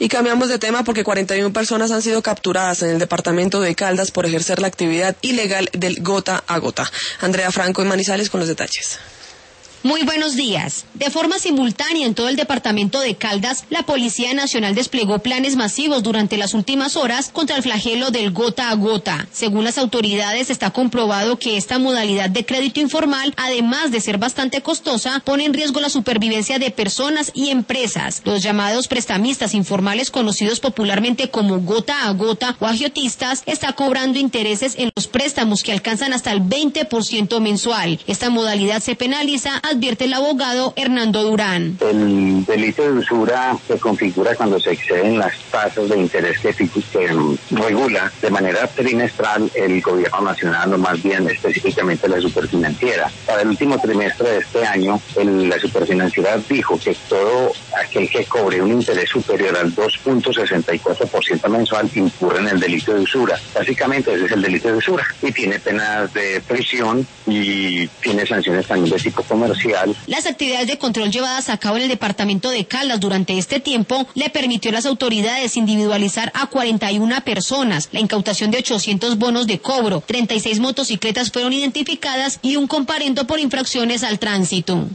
Y cambiamos de tema porque 41 personas han sido capturadas en el departamento de Caldas por ejercer la actividad ilegal del gota a gota. Andrea Franco en Manizales con los detalles. Muy buenos días. De forma simultánea en todo el departamento de Caldas, la Policía Nacional desplegó planes masivos durante las últimas horas contra el flagelo del gota a gota. Según las autoridades, está comprobado que esta modalidad de crédito informal, además de ser bastante costosa, pone en riesgo la supervivencia de personas y empresas. Los llamados prestamistas informales, conocidos popularmente como gota a gota o agiotistas, está cobrando intereses en los préstamos que alcanzan hasta el 20% mensual. Esta modalidad se penaliza, advierte el abogado Hernando Durán. El delito de usura se configura cuando se exceden las tasas de interés que regula de manera trimestral el gobierno nacional, o más bien específicamente la superfinanciera. Para el último trimestre de este año, la superfinanciera dijo que todo aquel que cobre un interés superior al 2.64% mensual incurre en el delito de usura. Básicamente ese es el delito de usura y tiene penas de prisión y tiene sanciones también de tipo comercial. Las actividades de control llevadas a cabo en el departamento de Caldas durante este tiempo le permitió a las autoridades individualizar a 41 personas, la incautación de 800 bonos de cobro, 36 motocicletas fueron identificadas y un comparendo por infracciones al tránsito.